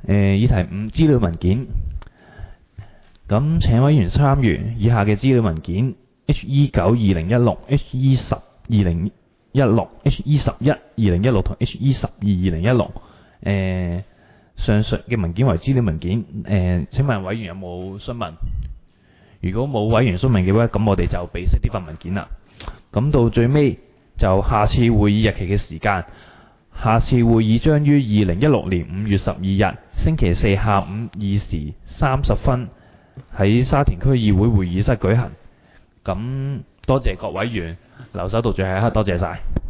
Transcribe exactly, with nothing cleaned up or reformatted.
誒議題五資料文件。咁請委員參閱以下嘅資料文件 ：H E 九二零一六、H E 十二零一六、H E 十一二零一六同 H E 十二二零一六。誒上述嘅文件為資料文件。誒請問委員有冇詢問？如果冇委員詢問嘅話，咁我哋就備悉呢份文件啦。咁到最尾就下次會議日期嘅時間，下次會議將於二零一六年五月十二日星期四下午二時三十分喺沙田區議會會議室舉行。咁多謝各委員留守到最後一刻，多謝晒。